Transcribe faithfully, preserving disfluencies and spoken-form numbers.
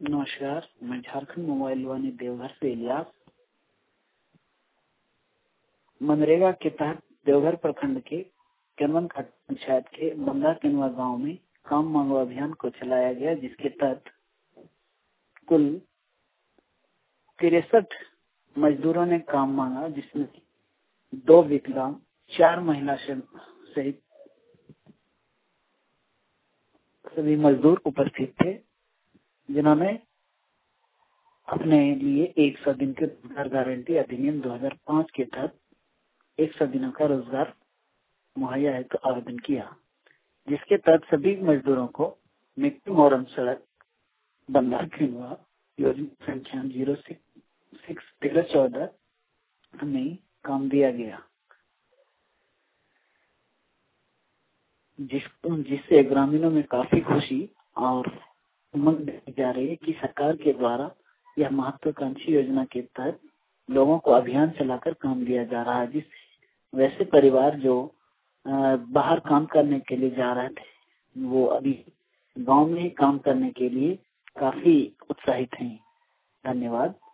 नमस्कार, मैं झारखंड मोबाइल वानी देवघर से इलियास। मनरेगा के तहत देवघर प्रखंड के केनवन घाट पंचायत के बंदा केनवा गांव में काम मांगो अभियान को चलाया गया, जिसके तहत कुल तिरसठ मजदूरों ने काम मांगा, जिसमें दो विकलांग, चार महिला सहित सभी मजदूर उपस्थित थे, जिन्होंने अपने लिए एक सौ दिन के रोजगार गारंटी अधिनियम दो हज़ार पाँच के तहत एक सौ दिनों का रोजगार मुहैया हेतु आवेदन किया, जिसके तहत सभी मजदूरों को मिट्टी मोरम सड़क बंदा केनवा योजना संख्या जीरो सिक्स सिक्स तेरह चौदह में काम दिया गया, जिस जिससे ग्रामीणों में काफी खुशी और उमंग देखी जा रही है कि सरकार के द्वारा यह महत्वाकांक्षी योजना के तहत लोगों को अभियान चलाकर काम दिया जा रहा है। जिस वैसे परिवार जो बाहर काम करने के लिए जा रहे थे, वो अभी गांव में ही काम करने के लिए काफी उत्साहित हैं। धन्यवाद।